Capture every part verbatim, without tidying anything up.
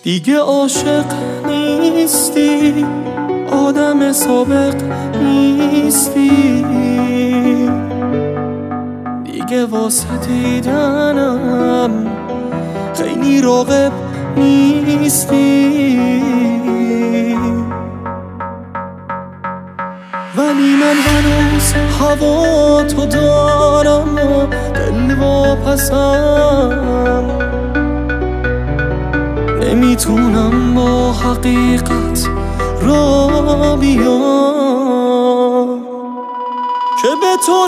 دیگه عاشق نیستی، آدم سابق نیستی، دیگه واسه دیدنم خیلی راغب نیستی. ولی من هنوز هوا تو دارم و دل واپسم، نمیتونم با حقیقت را بیام که به تو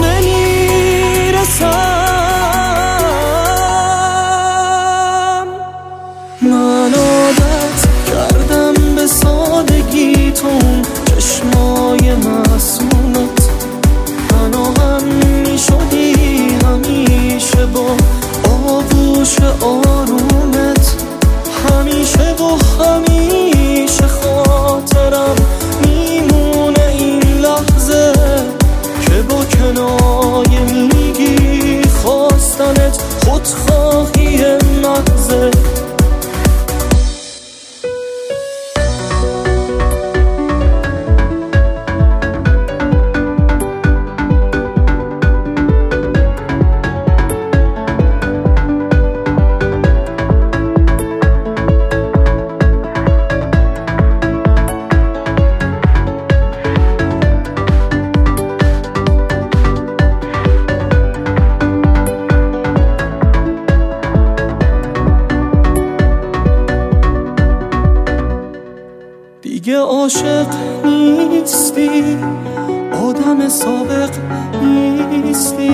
نمیرسم. من عادت کردم به سادگی تون چشمای معصومت، پناهم میشدی همیشه با آغوش آرومت، همیشه و همیشه خاطرم میمونه این لحظه که با کنایه میگی خواستنت خودخواهی محضه. دیگه عاشق نیستی، آدم سابق نیستی،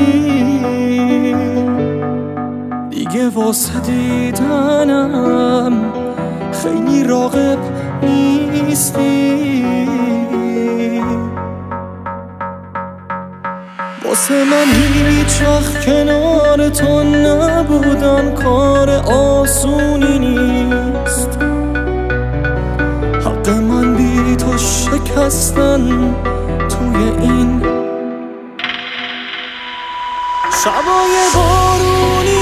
دیگه واسه دیدنم خیلی راغب نیستی. واسه من هیچ وقت کنار تو نبودن کار آسونی نیست، حق من بی تو شکستن توی این شبای بارونی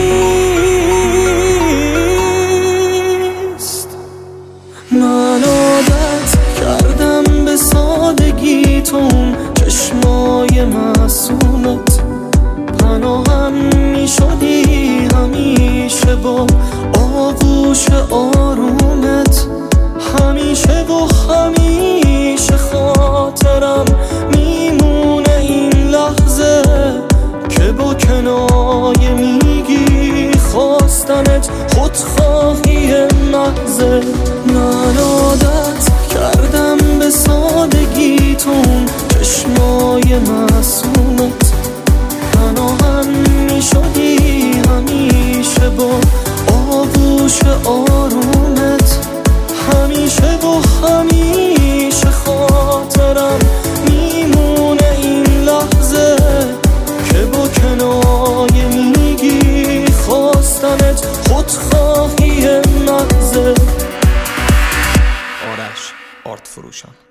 نیست. من عادت کردم به سادگی تون چشمای معصومت، پناهم میشدی همیشه با آغوش آرومت، همیشه و همیشه خاطرم میمونه این لحظه که با کنایه میگی خواستنت خودخواهی محضه. من عادت کردم به سادگی تون چشمای معصومت، پناهم میشدی همیشه با آغوش آرومت، همیشه و همیشه خاطرم میمونه این لحظه که با کنایه میگی خواستنت خودخواهی محضه. آرش آرت فروشان.